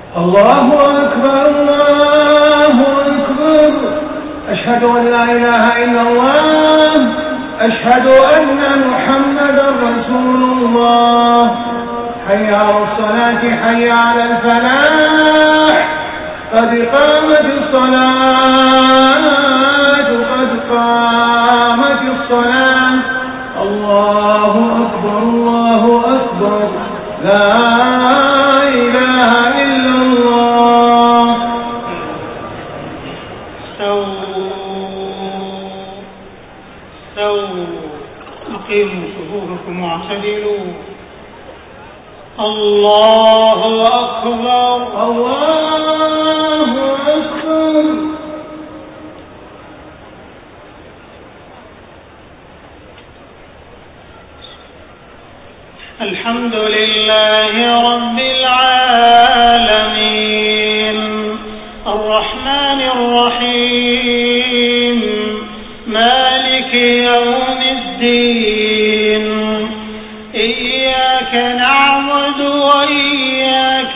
الله أكبر الله أكبر. أشهد أن لا إله إلا الله. أشهد أن محمدا رسول الله. حي على الصلاة حي على الفلاح. قد قامت الصلاة قد قامت الصلاة. الله أكبر الله أكبر. لا إله إلا الله. استووا أقيموا صفوفكم واعتدلوا. الله أكبر الله أكبر. الحمد لله رب العالمين الرحمن الرحيم مالك يوم الدين إياك نعبد وإياك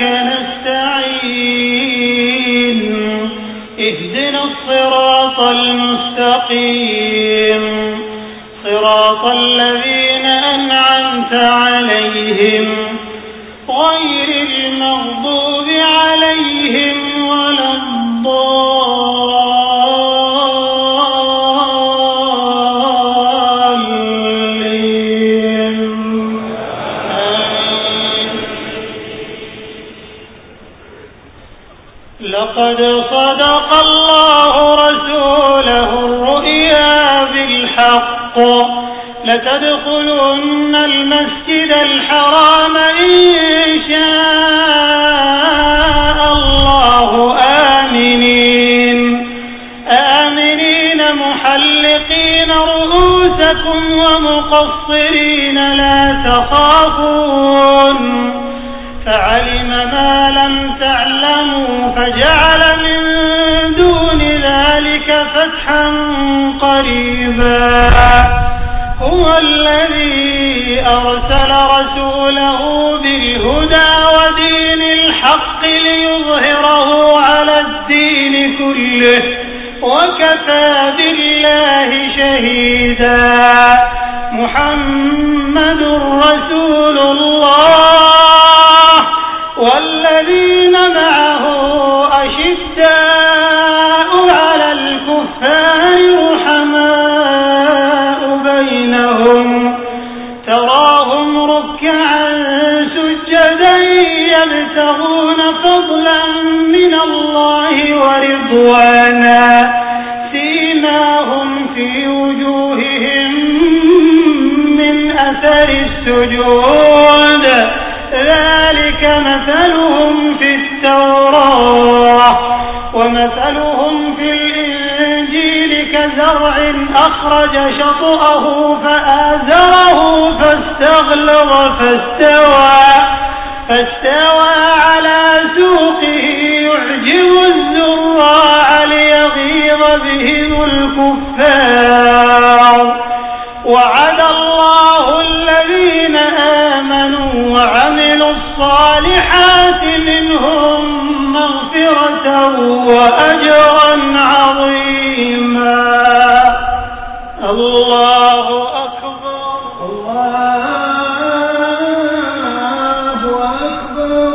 نستعين اهدنا الصراط المستقيم صراط الذين أنعمت عليهم غير المغضوب عليهم ولا الضالين. لقد صدق الله رسوله الرؤيا بالحق لتدخلن المسجد الحرام إن شاء الله آمنين محلقين رؤوسكم ومقصرين لا تخافون فعلم ما لم تعلموا فجعل من دون ذلك فتحا قريبا. هو الذي أرسل رسوله بالهدى ودين الحق ليظهره على الدين كله وكفى بالله شهيدا. محمد رسول الله والذين معه أشداء على الكفار رحماء بينهم تراهم ركعا سجدا يبتغون فضلا من الله ورضوانا سيماهم في وجوههم من أثر السجود ذلك مثلهم في التوراة ومثلهم في الإنجيل كزرع أخرج شطأه فآزره فاستغلظ فاستوى على سوقه يعجب الزراع ليغيظ بهم الكفار. وعد الله الذين آمنوا وعملوا الصالحات منهم مغفرة وأجرا عظيما. الله أكبر الله أكبر.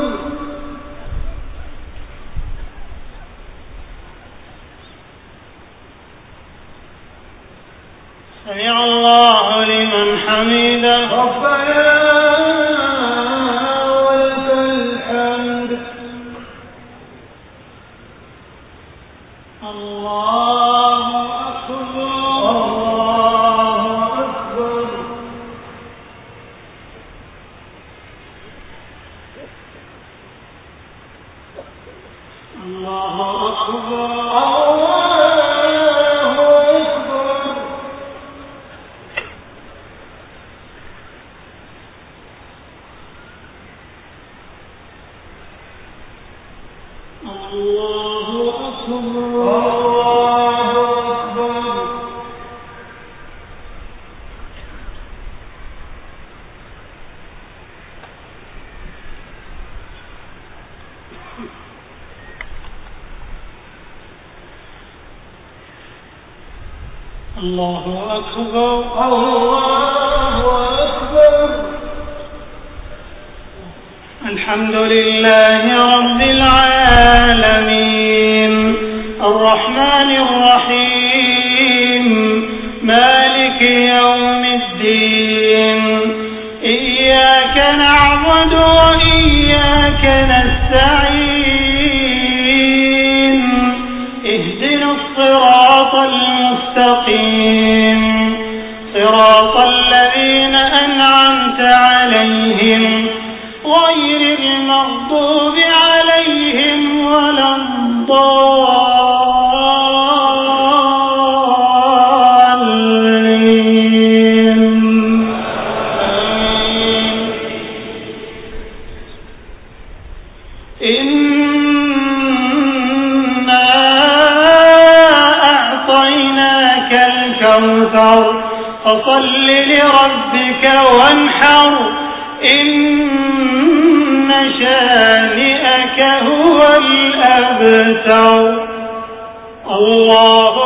سمع الله لمن حمده. ربنا ولك الحمد. الله أكبر الله أكبر. الله أكبر الله أكبر. الله أكبر. الله أكبر. الحمد لله رب العالمين الرحمن الرحيم مالك يوم الدين إياك نعبد وإياك نستعين اهدنا الصراط المستقيم صراط الذين أنعمت عليهم غير المغضوب عليهم ولا الضالين. إنا أعطيناك الكوثر فصل لربك وانحر إن شانئك هو الأبتر. الله